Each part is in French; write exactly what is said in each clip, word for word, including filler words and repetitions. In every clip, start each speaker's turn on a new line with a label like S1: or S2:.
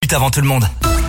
S1: Avant tout le monde.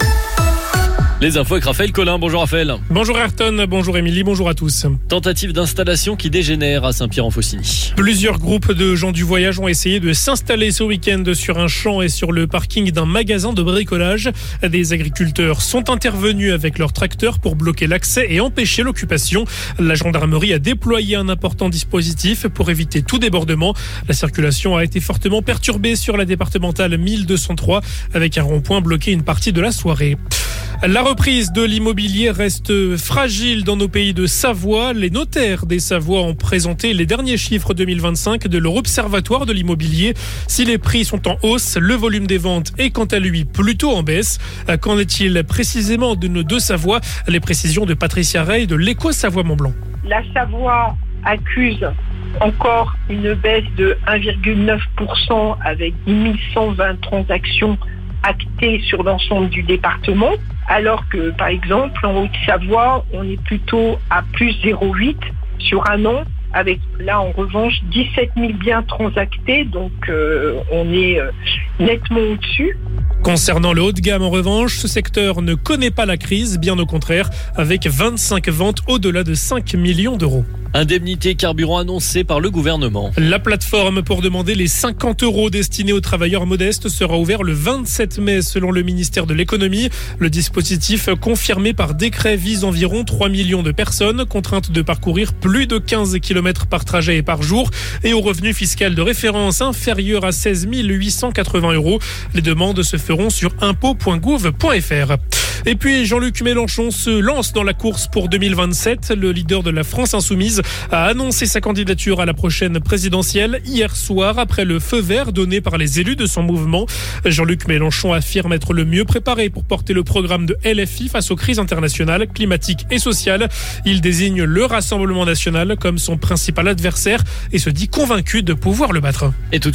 S2: Les infos avec Raphaël Collin. Bonjour Raphaël.
S3: Bonjour Ayrton, bonjour Émilie, bonjour à tous.
S2: Tentative d'installation qui dégénère à Saint-Pierre-en-Faucigny.
S3: Plusieurs groupes de gens du voyage ont essayé de s'installer ce week-end sur un champ et sur le parking d'un magasin de bricolage. Des agriculteurs sont intervenus avec leurs tracteurs pour bloquer l'accès et empêcher l'occupation. La gendarmerie a déployé un important dispositif pour éviter tout débordement. La circulation a été fortement perturbée sur la départementale mille deux cent trois avec un rond-point bloqué une partie de la soirée. La reprise de l'immobilier reste fragile dans nos pays de Savoie. Les notaires des Savoies ont présenté les derniers chiffres deux mille vingt-cinq de leur observatoire de l'immobilier. Si les prix sont en hausse, le volume des ventes est quant à lui plutôt en baisse. Qu'en est-il précisément de nos deux Savoies ? Les précisions de Patricia Rey de l'Écho Savoie-Mont-Blanc.
S4: La Savoie accuse encore une baisse de un virgule neuf pour cent avec dix mille cent vingt transactions actées sur l'ensemble du département, alors que, par exemple, en Haute-Savoie, on est plutôt à plus zéro virgule huit sur un an, avec là, en revanche, dix-sept mille biens transactés, donc euh, on est euh, nettement au-dessus.
S3: Concernant le haut de gamme, en revanche, ce secteur ne connaît pas la crise, bien au contraire, avec vingt-cinq ventes au-delà de cinq millions d'euros.
S2: Indemnité carburant annoncée par le gouvernement.
S3: La plateforme pour demander les cinquante euros destinés aux travailleurs modestes sera ouverte le vingt-sept mai selon le ministère de l'économie. Le dispositif confirmé par décret vise environ trois millions de personnes contraintes de parcourir plus de quinze kilomètres par trajet et par jour et au revenu fiscal de référence inférieur à seize mille huit cent quatre-vingts euros. Les demandes se feront sur impôts point gouv point fr. Et puis Jean-Luc Mélenchon se lance dans la course pour deux mille vingt-sept. Le leader de la France Insoumise a annoncé sa candidature à la prochaine présidentielle hier soir après le feu vert donné par les élus de son mouvement. Jean-Luc Mélenchon affirme être le mieux préparé pour porter le programme de L F I face aux crises internationales, climatiques et sociales. Il désigne le Rassemblement national comme son principal adversaire et se dit convaincu de pouvoir le battre.
S2: Et tout de suite,